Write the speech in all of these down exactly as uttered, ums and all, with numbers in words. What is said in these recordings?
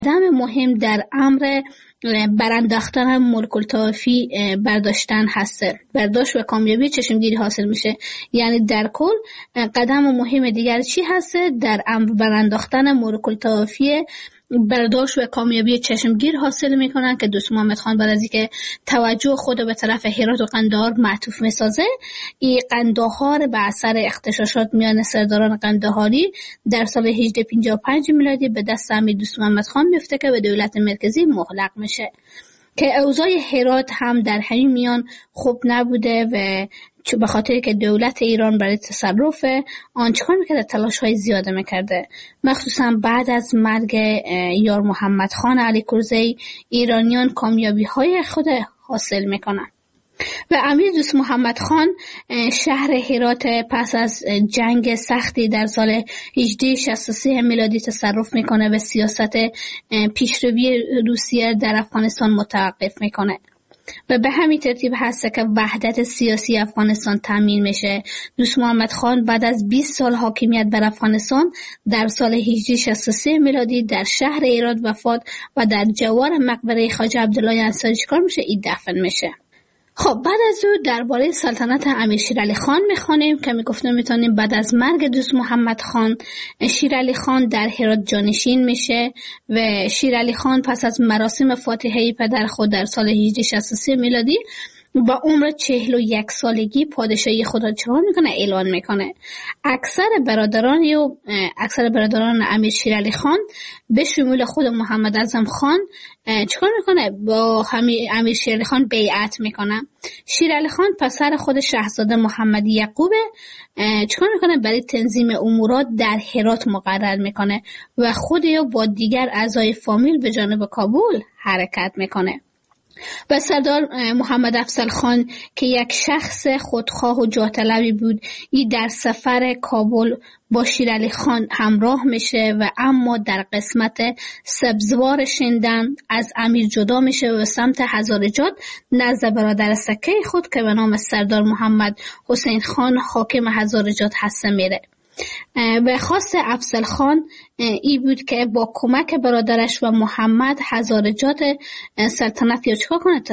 قدم مهم در امر برانداختن ملک الطوایفی برداشتن هسته. برداشت و کامیابی چشمگیری حاصل میشه. یعنی در کل قدم مهم دیگر چی هسته؟ در امر برانداختن ملک الطوایفی برداشت و کامیابی چشمگیر حاصل میکنن که دوست محمد خان بعد از اینکه توجه خود به طرف هرات و قندهار معطوف میسازه، این قندهار به اثر اغتشاشات میان سرداران قندهاری در سال هجده پنجاه و پنج میلادی به دست امیر دوست محمد خان میفته که به دولت مرکزی مغلق میشه، که اوضاع هرات هم در همین میان خوب نبوده و به خاطر که دولت ایران برای تصرف آن چکار میکرده؟ تلاش های زیاده میکرده. مخصوصا بعد از مرگ یار محمد خان علی کرزی ایرانیان کامیابی های خود حاصل میکنن و امیر دوست محمد خان شهر هرات پس از جنگ سختی در سال هجده شصت و سه میلادی تصرف میکنه و سیاست پیشروی روسیه در افغانستان متوقف میکنه و به همین ترتیب هست که وحدت سیاسی افغانستان تامین میشه. دوست محمد خان بعد از بیست سال حاکمیت بر افغانستان در سال هجده شصت و سه میلادی در شهر هرات وفات و در جوار مقبره خواجه عبدالله انصاری چیکار میشه؟ این دفن میشه. خب بعد از او درباره سلطنت امیر شیرعلی خان میخوانیم که میگفتم میتونیم بعد از مرگ دوست محمد خان شیرعلی خان در هرات جانشین میشه و شیرعلی خان پس از مراسم فاتحه پدر خود در سال هجده شصت و سه میلادی با عمر چهل و یک سالگی پادشاهی خود را چهار میکنه اعلان میکنه. اکثر برادران و اکثر برادران امیر شیرعلی خان به شمول خود محمد اعظم خان چیکار میکنه؟ با امیر شیرعلی خان بیعت میکنه. شیرعلی خان پسر خود شاهزاده محمد یعقوب چیکار میکنه؟ برای تنظیم امورات در هرات مقرر میکنه و خود یا با دیگر اعضای فامیل به جانب کابل حرکت میکنه. و سردار محمد افضل خان که یک شخص خودخواه و جاه طلبی بود، این در سفر کابل با شیرعلی خان همراه میشه و اما در قسمت سبزوار شندن از امیر جدا میشه و سمت هزارجات نزد برادر سکه خود که به نام سردار محمد حسین خان حاکم هزارجات هسته میره. به خواست افضل خان ای بود که با کمک برادرش و محمد هزارجات سلطنت یا چکا کنه؟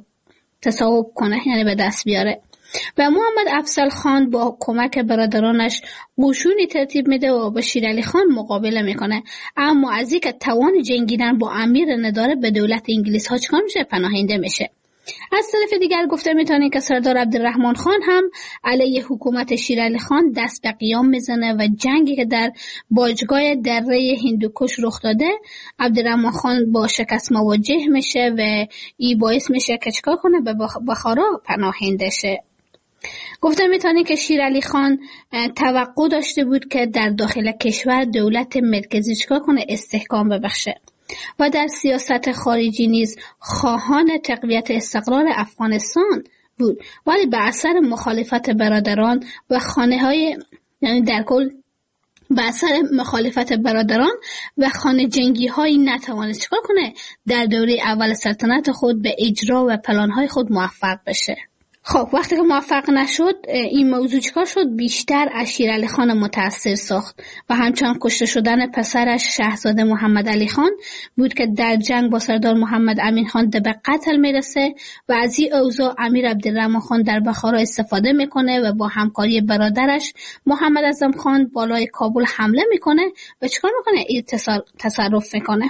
تصاحب کنه، یعنی به دست بیاره. و محمد افضل خان با کمک برادرانش قشونی ترتیب میده و با شیرعلی خان مقابله میکنه، اما از اینکه توان جنگیدن با امیر نداره به دولت انگلیس ها چکار میشه؟ پناهنده میشه. از طرف دیگر گفته میتونیم که سردار عبدالرحمن خان هم علیه حکومت شیرعلی خان دست به قیام میزنه و جنگی که در باجگاه دره هندوکش رخ داده عبدالرحمن خان با شکست مواجه میشه و این باعث میشه که چکار کنه؟ به بخارا پناهنده شه. گفته میتونیم که شیرعلی خان توقع داشته بود که در داخل کشور دولت مرکزی چکار کنه؟ استحکام ببخشه و در سیاست خارجی نیز خواهان تقویت استقرار افغانستان بود، ولی به اثر مخالفت برادران و خانه های یعنی در کل به اثر مخالفت برادران و خانه جنگی هایی نتوانست چکار کنه؟ در دوره اول سلطنت خود به اجرا و پلان های خود موفق بشه. خب وقتی که موفق نشد این موضوع چکار شد؟ بیشتر از شیرعلی خان متأثر ساخت و همچنان کشته شدن پسرش شاهزاده محمد علی خان بود که در جنگ با سردار محمد امین خان به قتل میرسه و از این اوضاع امیر عبدالرحمن خان در بخارا استفاده میکنه و با همکاری برادرش محمد اعظم خان بالای کابل حمله میکنه و چکار میکنه؟ این تصرف میکنه.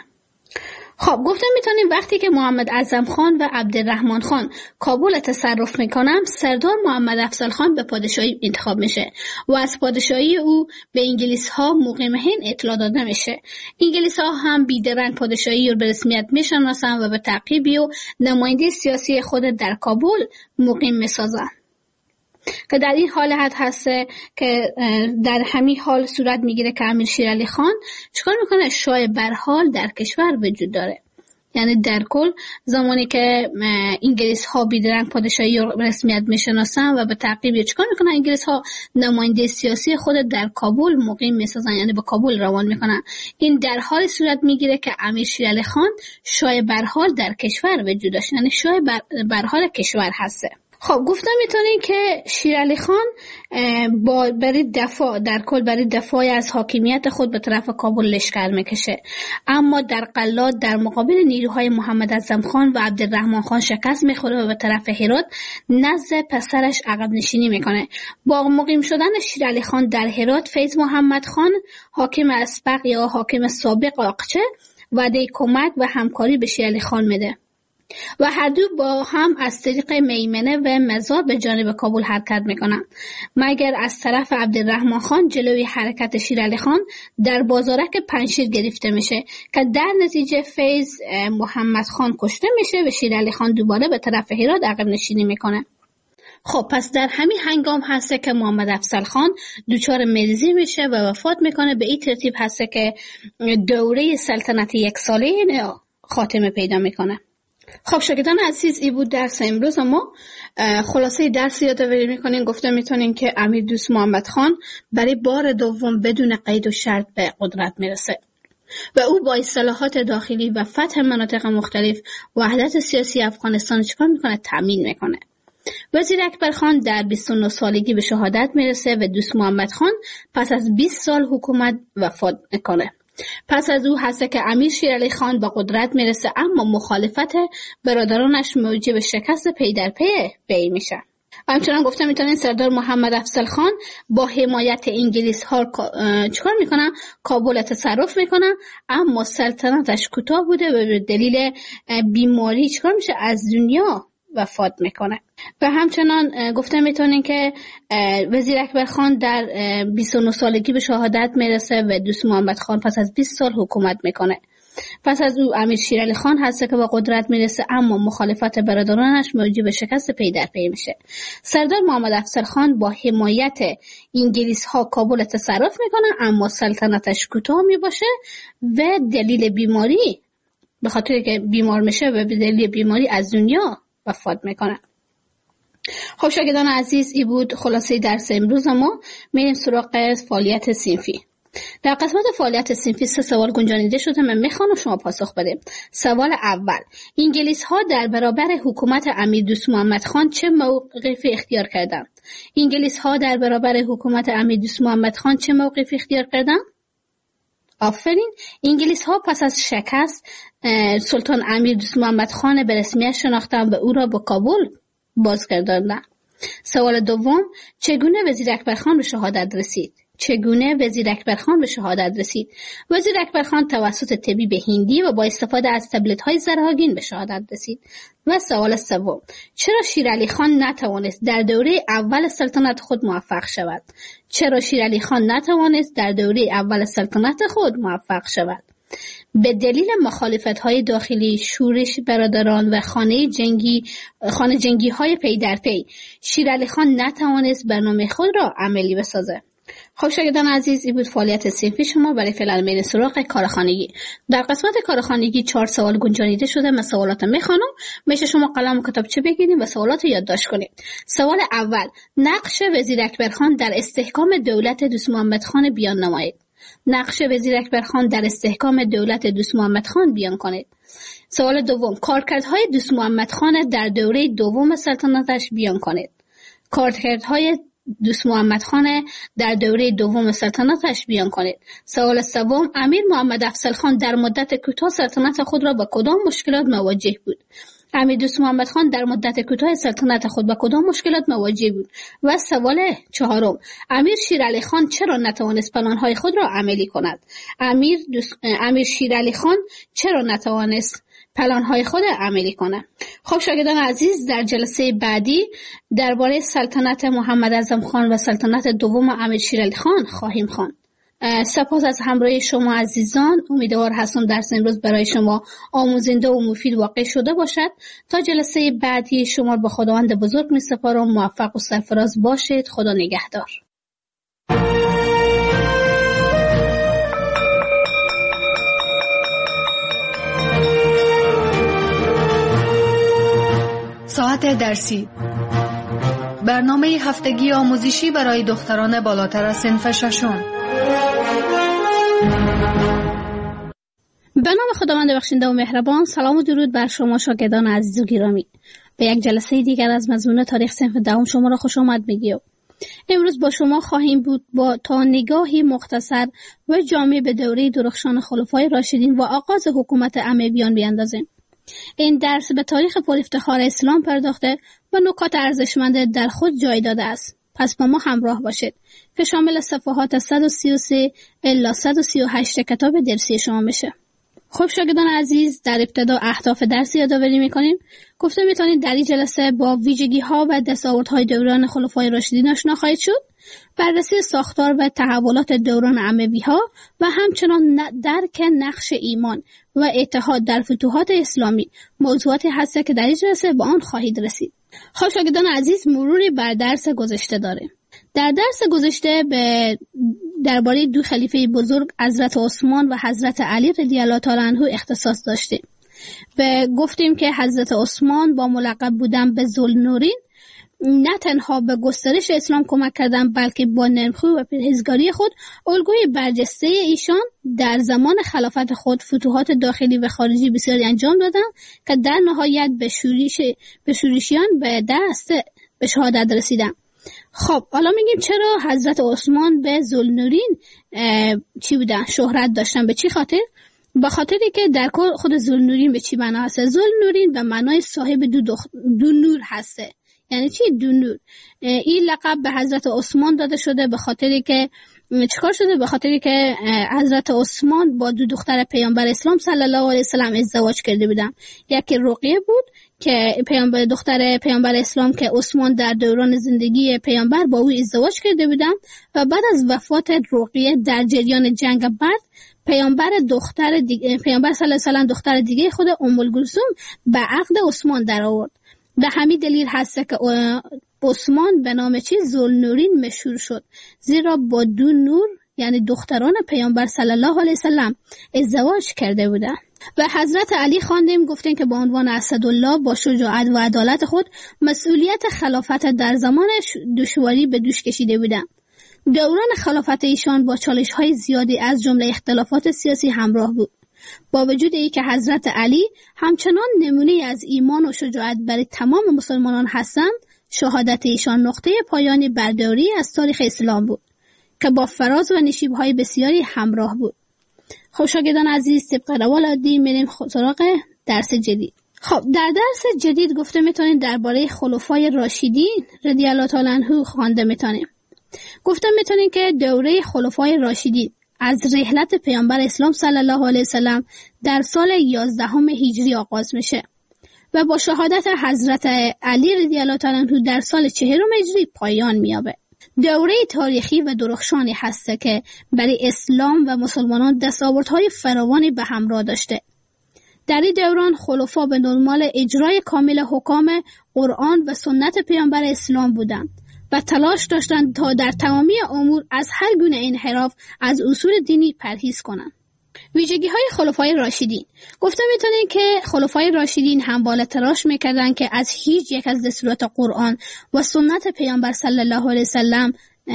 خب گفتم میتونیم وقتی که محمد اعظم خان و عبدالرحمن خان کابل تصرف میکنن، سردار محمد افضل خان به پادشاهی انتخاب میشه و از پادشاهی او به انگلیس ها مقیمین اطلاع داده میشه. انگلیس ها هم بیدرنگ پادشاهی رو به رسمیت میشناسن و به تعقیبی و نماینده سیاسی خود در کابل مقیم میسازن، که در این حالت هسته که در همین حال صورت میگیره که امیر شیرعلی خان چیکار میکنه؟ شاه برحال در کشور وجود داره. یعنی در کل زمانی که انگلیس ها بیدرنگ پادشاهی رو رسمیت میشناسن و به تعقیب چیکار میکنن؟ انگلیس ها نماینده سیاسی خود در کابل مقیم میسازن، یعنی به کابل روان میکنن. این در حال صورت میگیره که امیر شیرعلی خان شاه برحال در کشور وجود داشت، یعنی شاه برحال کشور هسته. خب گفتم میتونین که شیرعلی خان با برای دفاع در کل برای دفاع از حاکمیت خود به طرف کابل لشکر میکشه، اما در قلات در مقابل نیروهای محمد اعظم خان و عبدالرحمن خان شکست میخوره و به طرف هرات نزد پسرش عقب نشینی میکنه. با مقیم شدن شیرعلی خان در هرات، فیض محمد خان حاکم اسبق یا حاکم سابق آقچه وعده کمک و همکاری به شیرعلی خان میده و هر دو با هم از طریق میمنه و مزار به جانب کابل حرکت میکنن، مگر از طرف عبدالرحمن خان جلوی حرکت شیرعلی خان در بازارک پنجشیر گرفته میشه که در نتیجه فیض محمد خان کشته میشه و شیرعلی خان دوباره به طرف هرات عقب نشینی میکنه. خب پس در همین هنگام هسته که محمد افضل خان دچار مریضی میشه و وفات میکنه. به این ترتیب هسته که دوره سلطنت یک ساله خاتمه پیدا میکنه. خب شاگردان عزیز، این بود درس امروز ما. خلاصه درس یادآوری میکنین. گفته میتونین که امیر دوست محمد خان برای بار دوم بدون قید و شرط به قدرت میرسه و او با اصلاحات داخلی و فتح مناطق مختلف وحدت سیاسی افغانستان چیکار میکنه؟ تامین میکنه. وزیر اکبر خان در بیست و نه سالگی به شهادت میرسه و دوست محمد خان پس از بیست سال حکومت وفات میکنه. پس از او هست که امیر شیرعلی خان با قدرت میرسه، اما مخالفت برادرانش موجب شکست پی در پی بی میشه. همچنان گفته میتونین سردار محمد افضل خان با حمایت انگلیس ها چیکار میکنن؟ کابل تصرف میکنن، اما سلطنتش کوتاه بوده و به دلیل بیماری چیکار میشه؟ از دنیا وفات میکنه. و همچنان گفته میتونین که وزیر اکبر خان در بیست و نه سالگی به شهادت میرسه و دوست محمد خان پس از بیست سال حکومت میکنه. پس از او امیر شیرعلی خان هست که به قدرت میرسه، اما مخالفت برادرانش موجب شکست پی در پی میشه. سردار محمد افضل خان با حمایت انگلیس ها کابل تصرف میکنه، اما سلطنتش کوتاه میباشه و دلیل بیماری، به خاطر که بیمار میشه و به دلیل بیماری از دنیا وفات میکنه. خب شاگردان عزیز، این بود خلاصه درس امروز ما. میریم سراغ فعالیت صنفی. در قسمت فعالیت صنفی سه سوال گنجانیده شده، من میخوام شما پاسخ بدیم. سوال اول: انگلیس ها در برابر حکومت امیر دوست محمد خان چه موقفی اختیار کردند؟ انگلیس ها در برابر حکومت امیر دوست محمد خان چه موقفی اختیار کردند؟ آفرین. انگلیس ها پس از شکست سلطان امیر دوست محمد خان به رسمیت شناختند و او را به کابل بازگرداندند. سوال دوم: چگونه وزیر اکبر خان به شهادت رسید؟ چگونه وزیر اکبر خان به شهادت رسید؟ وزیر اکبر خان توسط طبیب هندی و با استفاده از تبلت های زرهاگین به شهادت رسید. و سوال سوم: چرا شیرعلی خان نتوانست در دوره اول سلطنت خود موفق شود؟ چرا شیرعلی خان نتوانست در دوره اول سلطنت خود موفق شود؟ به دلیل مخالفت‌های داخلی، شورش برادران و خانه جنگی خانه جنگی های پی در پی، شیرعلی خان نتوانست برنامه خود را عملی بسازد. خب شاگردان عزیز، این بود فعالیت صنفی شما. برای فعلا میریم سراغ کارخانگی. در قسمت کارخانگی چهار سوال گنجانیده شده. من سوالات میخوانم، میشه شما قلم و کتابچه بگیرید و سوالات یادداشت کنید. سوال اول: نقش وزیر اکبر خان در استحکام دولت دوست محمد خان بیان نمایید. نقش وزیر اکبر خان در استحکام دولت دوست محمد خان بیان کنید. سوال دوم: کارکردهای دوست محمد خان در دوره دوم سلطنتش بیان کنید. کارکردهای دوست محمد خان در دوره دوم سلطنتش بیان کنید. سوال سوم: امیر محمد افضل خان در مدت کوتاه سلطنت خود را با کدام مشکلات مواجه بود؟ امیر دوست محمد خان در مدت کوتاه سلطنت خود با کدام مشکلات مواجه بود؟ و سوال چهارم: امیر شیرعلی خان چرا نتوانست پلان‌های خود را عملی کند؟ امیر دوست... امیر شیرعلی خان چرا نتوانست پلان‌های خود عملی کنه؟ خب شاگردان عزیز، در جلسه بعدی درباره سلطنت محمد اعظم خان و سلطنت دوم امیر شیرعلی خان خواهیم خواند. سپاس از همراهی شما عزیزان. امیدوار هستم درس امروز برای شما آموزنده و مفید واقع شده باشد. تا جلسه بعدی شما به خداوند بزرگ می‌سپارم. موفق و سرفراز باشید. خدا نگهدار. ساعت درسی، برنامه هفتگی آموزشی برای دختران بالاتر از صنف ششم. به نام خداوند بخشنده و مهربان. سلام و درود بر شما شاگردان عزیز و گرامی. به یک جلسه دیگر از مضمون تاریخ صنف دهم شما را خوش آمد میگیم. امروز با شما خواهیم بود با تا نگاهی مختصر و جامع به دوره درخشان خلفای راشدین و آغاز حکومت امویان بیاندازیم. این درس به تاریخ پر افتخار اسلام پرداخته و نکات ارزشمند در خود جای داده است. پس با ما همراه باشید که شامل صفحات صد و سی و سه الی صد و سی و هشت کتاب درسی شما بشه. خب شاگردان عزیز، در ابتدا اهداف درس یادآوری می‌کنیم. گفته می‌تونید در این جلسه با ویژگی‌ها و دستاوردهای دوران خلفای راشدین آشنا خواهید شد، بررسی ساختار و تحولات دوران اموی‌ها و همچنان درک نقش ایمان و اتحاد در فتوحات اسلامی موضوعاتی هست که در این جلسه با آن خواهید رسید. خب شاگردان عزیز، مروری بر درس گذشته داریم. در درس گذشته به درباره دو خلیفه بزرگ حضرت عثمان و حضرت علی رضی الله تعالی عنه اختصاص داشتیم. و گفتیم که حضرت عثمان با ملقب بودن به ذوالنورین نه تنها به گسترش اسلام کمک کردند، بلکه با نرمخوی و پرهیزگاری خود الگوی برجسته ایشان در زمان خلافت خود فتوحات داخلی و خارجی بسیاری انجام دادند که در نهایت به شورش به شورشیان به دست به شهادت رسیدند. خب حالا میگیم چرا حضرت عثمان به ذوالنورین چی بودن؟ شهرت داشتن. به چی خاطر؟ به خاطری که در کل خود ذوالنورین به چی معنا هست؟ ذوالنورین به معنای صاحب دو, دخ... دو نور هسته. یعنی چی دو نور؟ این لقب به حضرت عثمان داده شده به خاطری که چیکار شده؟ به خاطری که حضرت عثمان با دو دختر پیامبر اسلام صلی الله علیه و سلم ازدواج کرده بودن. یکی رقیه بود که پیامبر دختر پیامبر اسلام که عثمان در دوران زندگی پیامبر با او ازدواج کرده بودن و بعد از وفات رقیه در جریان جنگ بدر پیامبر دختر دیگه پیامبر صلی الله علیه و سلم دختر دیگه خود ام الکلثوم به عقد عثمان در آورد. به همین دلیل هست که عثمان به نام چی ذوالنورین مشهور شد، زیرا با دو نور یعنی دختران پیامبر صلی الله علیه و سلم ازدواج کرده بودند. و حضرت علی خواندیم گفتیم که با عنوان اسدالله با شجاعت و عدالت خود مسئولیت خلافت در زمان دشواری به دوش کشیده بودند. دوران خلافت ایشان با چالش‌های زیادی از جمله اختلافات سیاسی همراه بود. با وجود ای که حضرت علی همچنان نمونه از ایمان و شجاعت برای تمام مسلمانان هستند، شهادت ایشان نقطه پایانی برداری از تاریخ اسلام بود که با فراز و نشیب‌های بسیاری همراه بود. خب شاگردان عزیز، طبق روال عادی میریم سراغ درس جدید. خب در درس جدید گفته میتونید درباره خلفای راشدین رضی الله تعالی عنهم خوانده میتونیم. گفته میتونید که دوره خلفای راشدین از رحلت پیامبر اسلام صلی الله علیه و سلم در سال یازدهم هجری آغاز میشه و با شهادت حضرت علی رضی الله تعالی عنه در سال چهارم هجری پایان مییابه. دوره تاریخی و درخشانی هست که برای اسلام و مسلمانان دستاوردهای فراوانی به همراه داشته. در این دوران خلفا به دنبال اجرای کامل حکام قرآن و سنت پیامبر اسلام بودند و تلاش داشتند تا در تمامی امور از هر گونه انحراف از اصول دینی پرهیز کنند. ویژگی‌های خلفای راشدین. گفته میتونید که خلفای راشدین همواره تلاش میکردند که از هیچ یک از دستورات قرآن و سنت پیامبر صلی الله علیه و سلم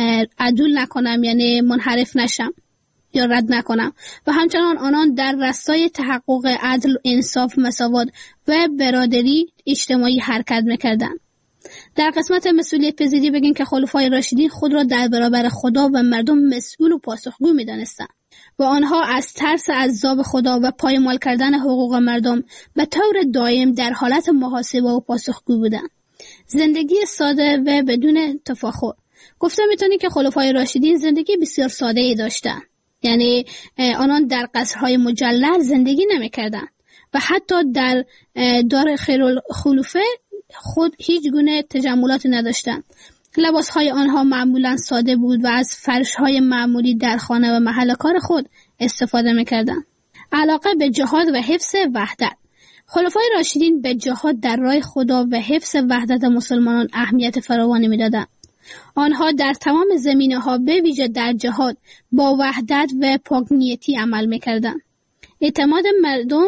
عدول نکنم، یعنی منحرف نشم یا رد نکنم، و همچنان آنان در راستای تحقق عدل و انصاف، مساوات و برادری اجتماعی حرکت میکردند. در قسمت مسئولیت پذیری بگیم که خلفای راشدین خود را در برابر خدا و مردم مسئول و پاسخگو می‌دانستند و آنها از ترس عذاب خدا و پایمال کردن حقوق مردم به طور دائم در حالت محاسبه و پاسخگو بودند. زندگی ساده و بدون تفاخر. گفته میتونی که خلفای راشدین زندگی بسیار ساده‌ای داشتند. یعنی آنان در قصرهای مجلل زندگی نمی‌کردند و حتی در دار خیرالخلفه خود هیچ گونه تجملاتی نداشتند. لباسهای آنها معمولا ساده بود و از فرشهای معمولی در خانه و محل کار خود استفاده میکردند. علاقه به جهاد و حفظ وحدت. خلفای راشدین به جهاد در راه خدا و حفظ وحدت مسلمانان اهمیت فراوانی میدادند. آنها در تمام زمینه‌ها به ویژه در جهاد با وحدت و پاک‌نیتی عمل میکردند. اعتماد مردم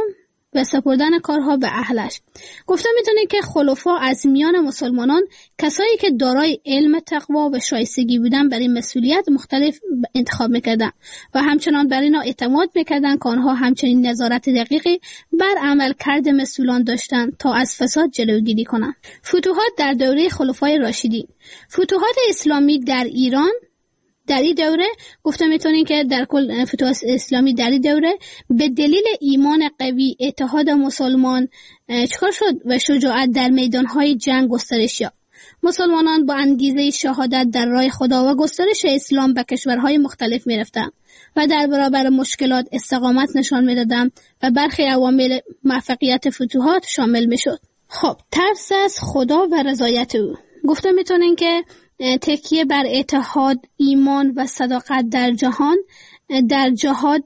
و سپردن کارها به اهلش. گفته میتونه که خلفا از میان مسلمانان کسایی که دارای علم، تقوا و شایستگی بودن برای مسئولیت مختلف انتخاب میکردن و همچنان بر اینا اعتماد میکردن که آنها همچنین نظارت دقیقی بر عمل کرد مسئولان داشتن تا از فساد جلوگیری کنند. فتوحات در دوره خلفای راشدین. فتوحات اسلامی در ایران در این دوره گفته میتونین که در کل فتوحات اسلامی در این دوره به دلیل ایمان قوی، اتحاد مسلمان چکار شد و شجاعت در میدانهای جنگ گسترش یافت. مسلمانان با انگیزه شهادت در راه خدا و گسترش اسلام به کشورهای مختلف میرفتند و در برابر مشکلات استقامت نشان میدادند و برخی عوامل موفقیت فتوحات شامل میشد. خب ترس از خدا و رضایت او. گفته میتونین که تکیه بر اتحاد، ایمان و صداقت در جهان در جهاد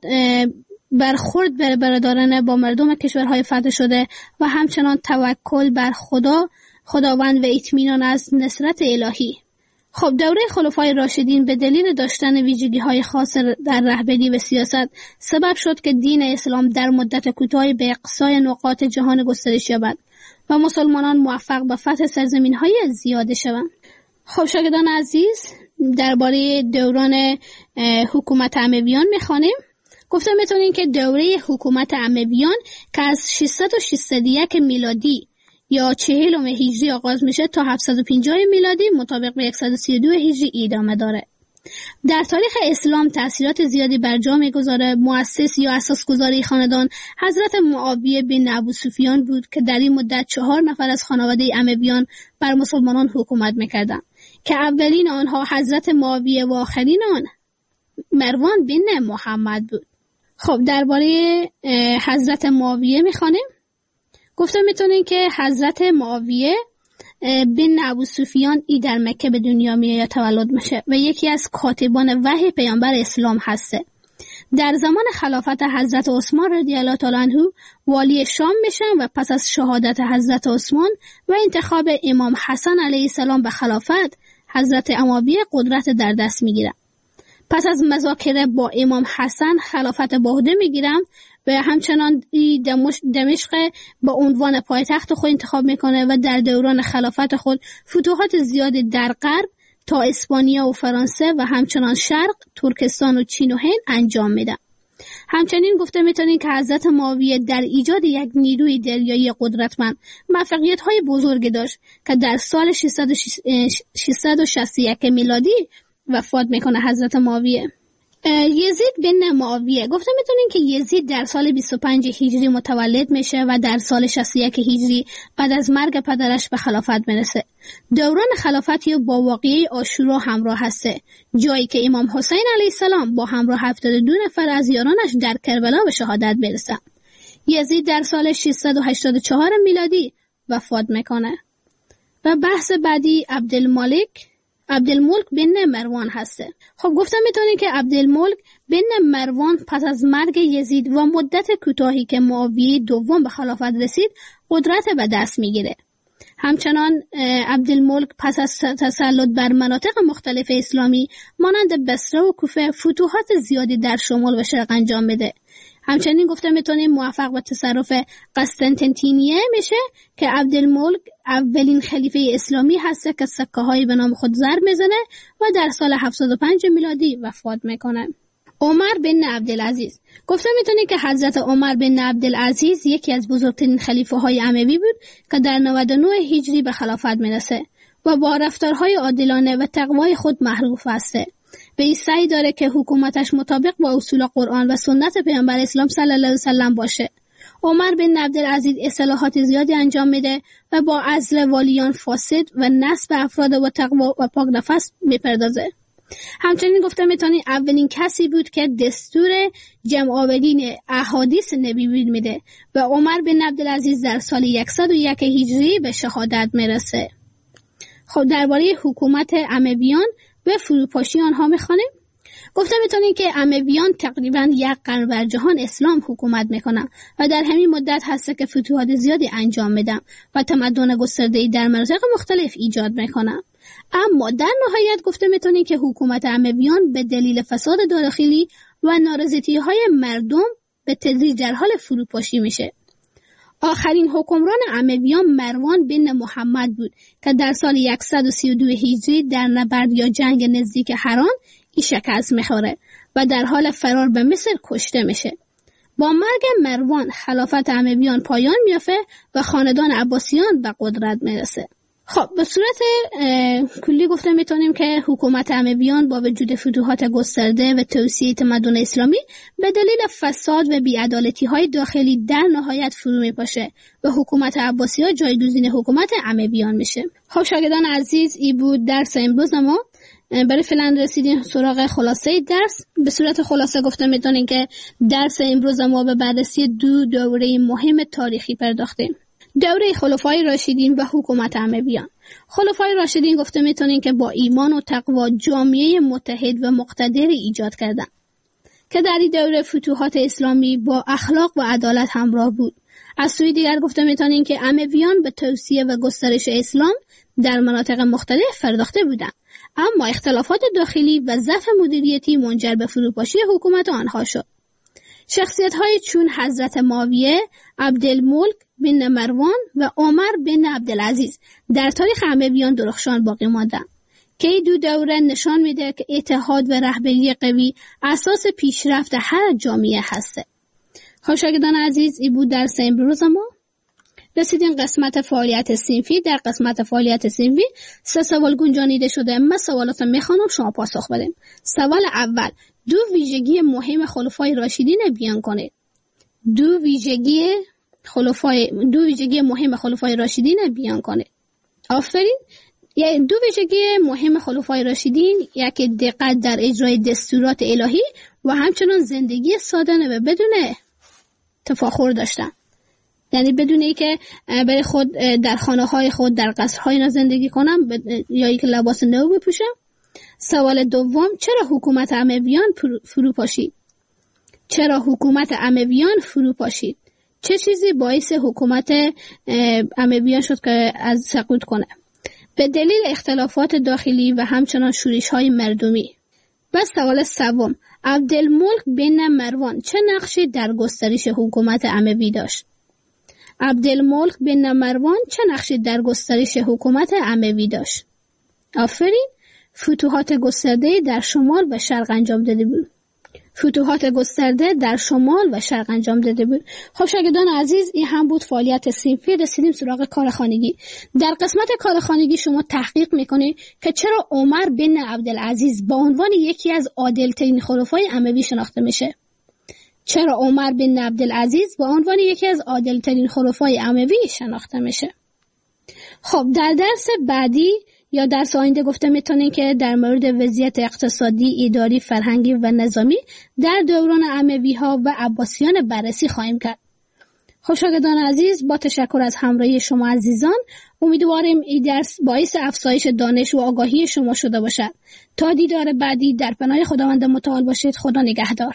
برخورد بر برادرانه با مردم کشورهای فتح شده و همچنان توکل بر خدا خداوند و اطمینان از نصرت الهی. خب دوره خلفای راشدین به دلیل داشتن ویژگی‌های خاص در رهبری و سیاست سبب شد که دین اسلام در مدت کوتاهی به اقصای نقاط جهان گسترش یابد و مسلمانان موفق به فتح سرزمین‌های زیاد شوند. خب شاگردان عزیز، درباره دوران حکومت امویان می‌خوانیم. گفتم میتونین که دوره حکومت امویان که از ششصد و شصت و یک میلادی یا چهلم هجری آغاز میشه تا هفتصد و پنجاه میلادی مطابق به صد و سی و دو هجری ادامه داره. در تاریخ اسلام تأثیرات زیادی بر جا میگذاره. مؤسس یا اساسگذاری خاندان حضرت معاویه بن ابو سفیان بود که در این مدت چهار نفر از خانواده امویان بر مسلمانان حکومت میکردند که اولین آنها حضرت معاویه و آخرین آن مروان بن محمد بود. خب درباره حضرت معاویه میخوانیم. گفتم میتونین که حضرت معاویه بن ابو سفیان ای در مکه به دنیا میاد یا تولد میشه و یکی از کاتبان وحی پیامبر اسلام هسته. در زمان خلافت حضرت عثمان رضی الله تعالی عنه والی شام میشن و پس از شهادت حضرت عثمان و انتخاب امام حسن علیه السلام به خلافت، حضرت معاویه قدرت در دست میگیرن. پس از مذاکره با امام حسن خلافت به عهده میگیرن و همچنان دمشق به عنوان پایتخت خود انتخاب میکنه و در دوران خلافت خود فتوحات زیادی در غرب تا اسپانیا و فرانسه و همچنان شرق، ترکستان و چین و هند انجام میده. همچنین گفته میتونین که حضرت معاویه در ایجاد یک نیروی دریایی قدرتمند موفقیت‌های بزرگی داشت که در سال ششصد و شصت و یک میلادی وفات میکنه حضرت معاویه. یزید بن معاویه. گفته میتونین که یزید در سال بیست و پنج هجری متولد میشه و در سال شصت و یک هجری بعد از مرگ پدرش به خلافت میرسه. دوران خلافتی با واقعه عاشورا همراه هسته، جایی که امام حسین علیه السلام با همراه هفتاد و دو نفر از یارانش در کربلا به شهادت برسه. یزید در سال ششصد و هشتاد و چهار میلادی وفات میکنه. و بحث بعدی عبدالملک عبدالملک بن مروان هسته. خب گفتم میتونین که عبدالملک بن مروان پس از مرگ یزید و مدت کوتاهی که معاویه دوم به خلافت رسید قدرت به دست میگیره. همچنان عبدالملک پس از تسلط بر مناطق مختلف اسلامی مانند بصره و کوفه فتوحات زیادی در شمال و شرق انجام میده. همچنین گفته میتونیم موفق به تصرف قسطنطنیه میشه که عبدالملک اولین خلیفه اسلامی هسته که سکه های به نام خود ضرب میزنه و در سال هفتاد و پنج میلادی وفات میکنه. عمر بن عبدالعزیز. گفته میتونیم که حضرت عمر بن عبدالعزیز یکی از بزرگترین خلیفه های اموی بود که در نود و نه هجری به خلافت میرسه و با رفتارهای عادلانه و تقوای خود معروف هسته. به این سعی داره که حکومتش مطابق با اصول قرآن و سنت پیامبر اسلام صلی الله علیه و سلم باشه. عمر بن عبدالعزیز اصلاحات زیادی انجام میده و با عزل والیان فاسد و نصب افراد و تقوا و پاک نفس میپردازه. همچنین گفته میتونی اولین کسی بود که دستور جمع آورین احادیث نبی میده و عمر بن عبدالعزیز در سال صد و یک هجری به شهادت میرسه. خب درباره حکومت امویان و فروپاشی آنها میخوانیم. گفته میتونیم که امویان تقریبا یک قرن بر جهان اسلام حکومت میکنن و در همین مدت هسته که فتوحات زیادی انجام میدن و تمدن گسترده‌ای در مناطق مختلف ایجاد میکنن. اما در نهایت گفته میتونیم که حکومت امویان به دلیل فساد داخلی و نارضایتی‌های مردم به تدریج در حال فروپاشی میشه. آخرین حکمران امویان مروان بن محمد بود که در سال صد و سی و دو هجری در نبرد یا جنگ نزدیک حران ای شکست میخوره و در حال فرار به مصر کشته میشه. با مرگ مروان خلافت امویان پایان میافته و خاندان عباسیان به قدرت میرسه. خب به صورت کلی گفته میتونیم که حکومت امویان با وجود فتوحات گسترده و توسعه تمدن اسلامی به دلیل فساد و بی‌عدالتی های داخلی در نهایت فرو میپاشه و حکومت عباسی‌ها جایگزین حکومت امویان میشه. خب شاگردان عزیز، این بود درس امروز ما. برای فعلا رسیدیم سراغ خلاصه درس. به صورت خلاصه گفته میتونیم که درس امروز ما به بررسی دو دوره مهم تاریخی پرداختیم. دوره خلفای راشدین و حکومت امویان. خلفای راشدین گفته میتونین که با ایمان و تقوا جامعه متحد و مقتدری ایجاد کردن که در این دوره فتوحات اسلامی با اخلاق و عدالت همراه بود. از سوی دیگر گفته میتونین که امویان به توسعه و گسترش اسلام در مناطق مختلف پرداخته بودند، اما اختلافات داخلی و ضعف مدیریتی منجر به فروپاشی حکومت آنها شد. شخصیت‌های چون حضرت معاویه، عبدالملک بن مروان و عمر بن عبدالعزیز در تاریخ امویان درخشان باقی ماندند که این دو دوره نشان میده که اتحاد و رهبری قوی اساس پیشرفت هر جامعه هسته. خب شاگردان عزیز، این بود درس امروز ما. رسیدیم قسمت فعالیت صنفی. در قسمت فعالیت صنفی سه سوال گنجانیده شده. من سوالات رو میخوانم، شما پاسخ بدیم. سوال اول: دو ویژگی مهم خلفای راشدین بیان کنید. دو ویژگی خلفای دو ویژگی مهم خلفای راشدین بیان کنید. آفرین. یعنی دو ویژگی مهم خلفای راشدین، یکی دقت در اجرای دستورات الهی و همچنان زندگی سادانه و بدون تفاخر داشتن. یعنی بدون اینکه برای خود در خانه های خود در قصرهای اینا زندگی کنم یا اینکه لباس نو بپوشم. سوال دوم: چرا حکومت امویان فرو پاشید؟ چرا حکومت امویان فرو پاشید؟ چه چیزی باعث حکومت امویان شد که از سقوط کنه؟ به دلیل اختلافات داخلی و همچنان شورش های مردمی. و سوال سوم: عبدالملک بن مروان چه نقشی در گسترش حکومت اموی داشت؟ عبدالملک بن مروان چه نقشی در گسترش حکومت اموی داشت؟ آفرین. فتوحات گسترده در شمال و شرق انجام داده بود. فتوحات گسترده در شمال و شرق انجام داده بود. خب شاگردان عزیز، این هم بود فعالیت صنفی. رسیدیم سراغ کار خانگی. در قسمت کار خانگی شما تحقیق میکنید که چرا عمر بن عبدالعزیز با عنوان یکی از عادل‌ترین خلفای اموی شناخته میشه؟ چرا عمر بن عبدالعزیز با عنوان یکی از عادل‌ترین خلفای اموی شناخته میشه؟ خب در درس بعدی یا درس آینده گفته میتونین که در مورد وضعیت اقتصادی، اداری، فرهنگی و نظامی در دوران اموی ها و عباسیان بررسی خواهیم کرد. خب شاگردان عزیز، با تشکر از همراهی شما عزیزان، امیدواریم این درس باعث افزایش دانش و آگاهی شما شده باشد. تا دیدار بعدی در پناه خداوند متعال باشید. خدا نگهدار.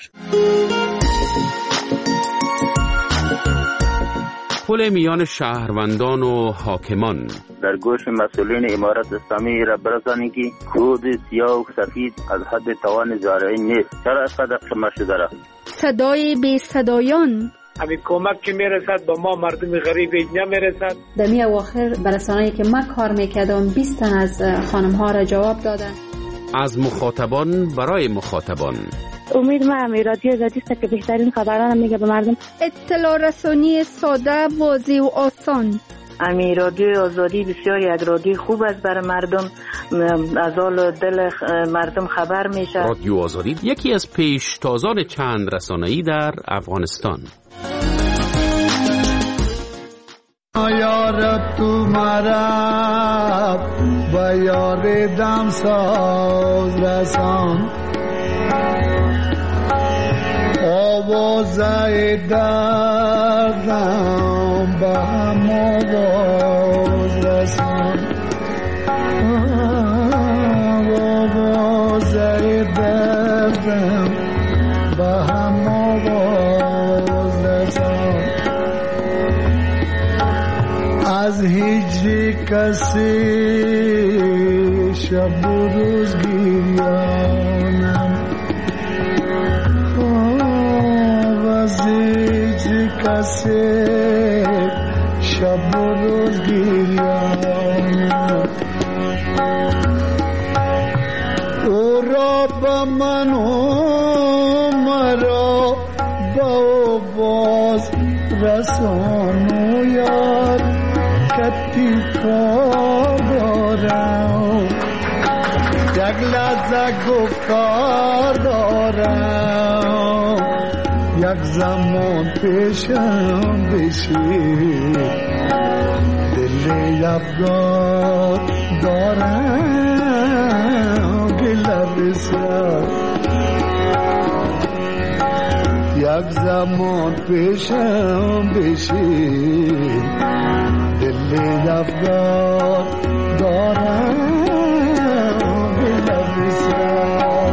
پل میان شهروندان و حاکمان. در گوش مسئولین امارت اسلامی را برسانید که کود سیاه و سفید از حد توان زارعین نیست. چرا اینقدر خمار شده را؟ صدای بی صدایان. همین کمک که میرسد با ما مردم غریب اینجا میرسد. در می اواخر برسانه‌ای که من کار میکردم بیست تن از خانم ها را جواب دادن. از مخاطبان برای مخاطبان. امید ما رادیو آزادی است که بهترین خبران میگه به مردم. اطلاع رسانی ساده، واضح و آسان. امی رادیو آزادی بسیار یک رادیو خوب است برای مردم، از حال دل مردم خبر میشه. رادیو آزادی یکی از پیشتازان چند رسانه‌ای در افغانستان. یار تو مرا با یار دم ساز رسان، آوازه دردم به هم آواز رسان، آوازه دردم به هم آواز رسان. از هجر کسی شب و روز گریانم، از هجر کسی شب و روز گریان او را با من و مرا با باز رسان و یار کتی کار دارم یک لحظه گفتار دارم یک زمان پیشم بشی دل افگار دارم گله بسیار یک زمان پیشم بشی دل افگار دارم گله بسیار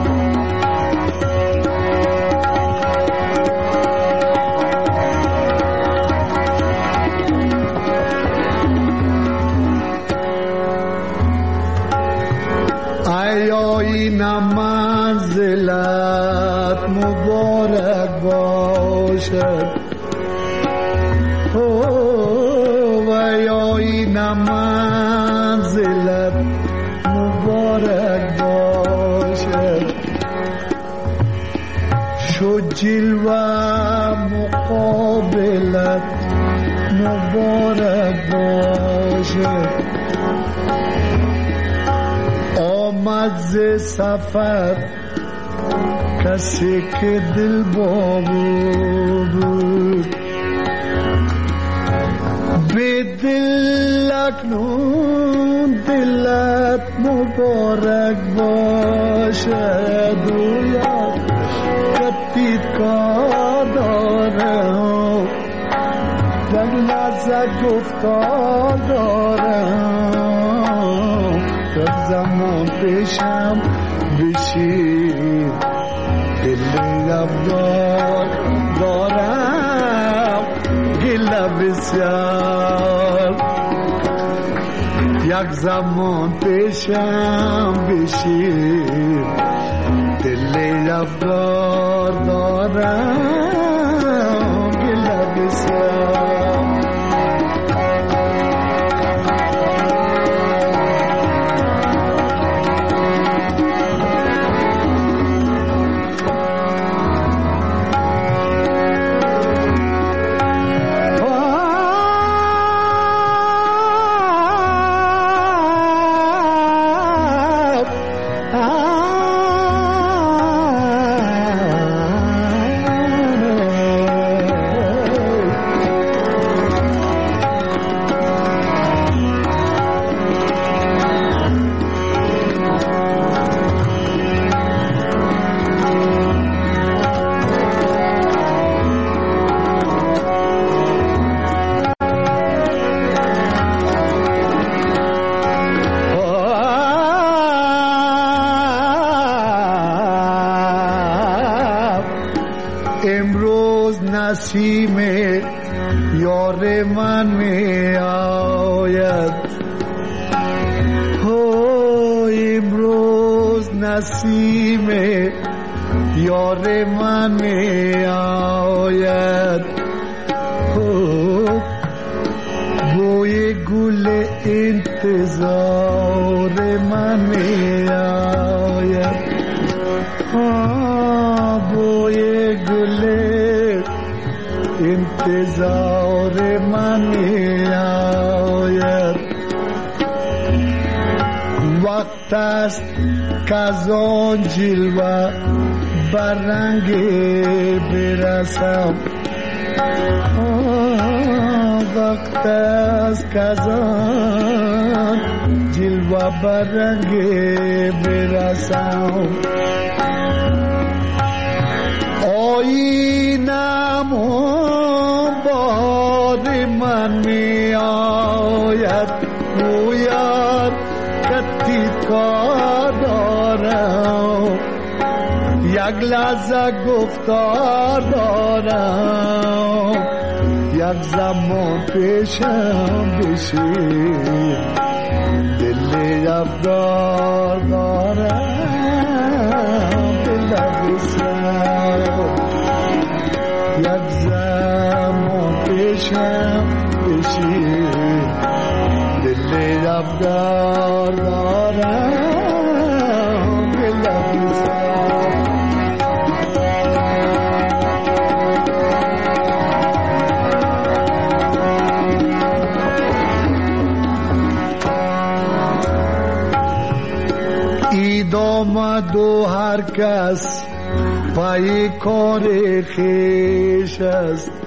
این منزلت مبارک باشد و یا این منزلت مبارک باشد شو جلوه مقابلت مبارک باشد آمد ز سفر کسی که دل بابو بود به دل اکنون دلت مبارک باشد و یاد کتید کار دارم یک لحظه گفتار دارم یک زمان پیشم بشید دل افگار دارم گله بسیار یک زمان پیشم بشید دل افگار دارم گله بسیار نسیم یار من می آید هو امروز نسیم یار من می آید هو بوی گل انتظار من می آید بوی گل انتظار من می آید وقت است که از آن جلوه بر رنگ برسم وقت است که از آن جلوه بر رنگ برسم آینم بار من می آید گوید کتی کار دارم یک لحظه گفتار دارم یک زمان پیشم بشی دل افگار دارم دل بسیار یک زمان پیشم خوشم بشی دل افگار دارم دلم سر اید آمد و هر کس پای کار خیش است